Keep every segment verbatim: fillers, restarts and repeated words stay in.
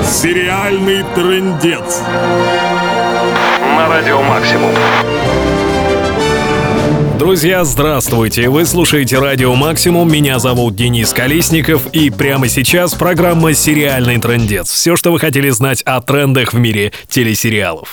Сериальный трындец на Радио Максимум. Друзья, здравствуйте! Вы слушаете Радио Максимум, меня зовут Денис Колесников, и прямо сейчас программа «Сериальный трындец». Все, что вы хотели знать о трендах в мире телесериалов.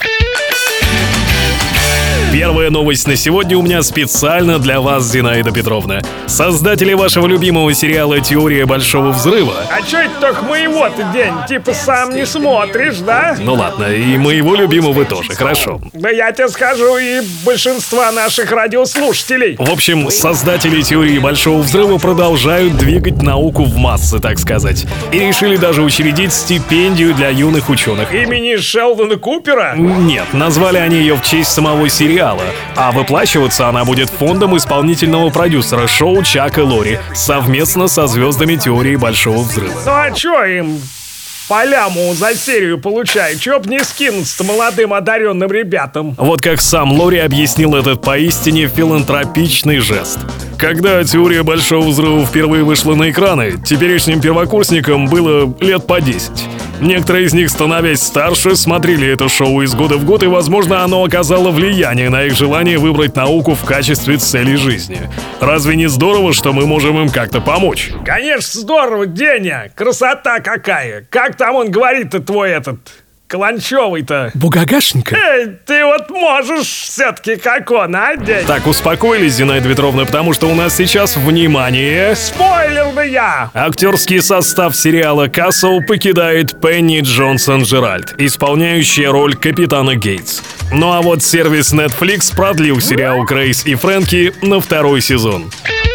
Первая новость на сегодня у меня специально для вас, Зинаида Петровна. Создатели вашего любимого сериала «Теория большого взрыва». А чё это только моего-то день? Типа сам не смотришь, да? Ну ладно, и моего любимого тоже, хорошо. Да я тебе скажу, и большинства наших радиослушателей. В общем, создатели «Теории большого взрыва» продолжают двигать науку в массы, так сказать. И решили даже учредить стипендию для юных ученых. Имени Шелдона Купера? Нет, назвали они ее в честь самого сериала. А выплачиваться она будет фондом исполнительного продюсера шоу Чака Лори совместно со звездами «Теории большого взрыва». Ну а чё им по ляму за серию получают? Чё б не скинуться молодым одаренным ребятам? Вот как сам Лори объяснил этот поистине филантропичный жест. Когда «Теория большого взрыва» впервые вышла на экраны, теперешним первокурсникам было лет по десять. Некоторые из них, становясь старше, смотрели это шоу из года в год, и, возможно, оно оказало влияние на их желание выбрать науку в качестве цели жизни. Разве не здорово, что мы можем им как-то помочь? Конечно, здорово, Деня! Красота какая! Как там он говорит-то, твой этот... Каланчевый-то? Бугагашенька? Эй, ты вот можешь все-таки как он, а, дядь? Так, успокоились, Зинаида Петровна, потому что у нас сейчас, внимание... Спойлер да я! Актерский состав сериала «Касл» покидает Пенни Джонсон-Джеральд, исполняющая роль капитана Гейтс. Ну а вот сервис Netflix продлил сериал «Грейс и Фрэнки» на второй сезон.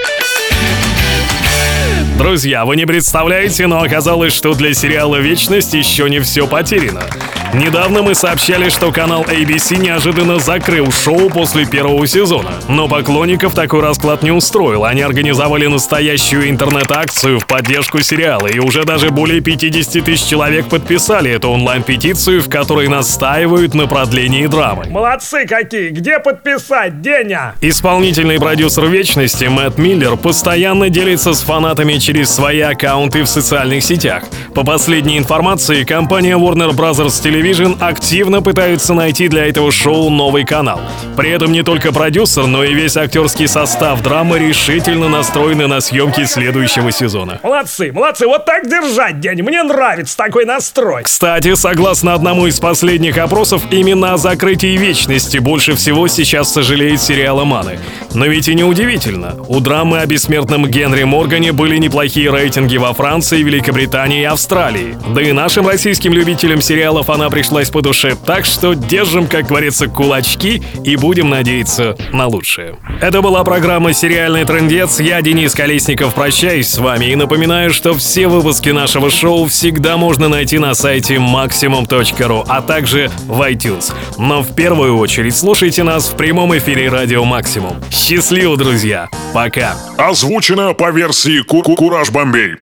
Друзья, вы не представляете, но оказалось, что для сериала «Вечность» еще не все потеряно. Недавно мы сообщали, что канал эй би си неожиданно закрыл шоу после первого сезона. Но поклонников такой расклад не устроил. Они организовали настоящую интернет-акцию в поддержку сериала, и уже даже более пятьдесят тысяч человек подписали эту онлайн-петицию, в которой настаивают на продлении драмы. Молодцы какие! Где подписать, Деня? Исполнительный продюсер «Вечности» Мэтт Миллер постоянно делится с фанатами через свои аккаунты в социальных сетях. По последней информации, компания Warner Bros. Television активно пытается найти для этого шоу новый канал. При этом не только продюсер, но и весь актерский состав драмы решительно настроены на съемки следующего сезона. Молодцы, молодцы, вот так держать, День. Мне нравится такой настрой. Кстати, согласно одному из последних опросов, именно о закрытии «Вечности» больше всего сейчас сожалеет сериал «Маны». Но ведь и неудивительно. У драмы о бессмертном Генри Моргане были неплохие рейтинги во Франции, Великобритании и Австралии. Да и нашим российским любителям сериалов она пришлась по душе, так что держим, как говорится, кулачки и будем надеяться на лучшее. Это была программа «Сериальный трындец». Я, Денис Колесников, прощаюсь с вами и напоминаю, что все выпуски нашего шоу всегда можно найти на сайте максимум точка ру, а также в iTunes. Но в первую очередь слушайте нас в прямом эфире Радио Максимум. Счастливо, друзья! Пока! Озвучено по версии Ку-Ку-Кураж Бомбей.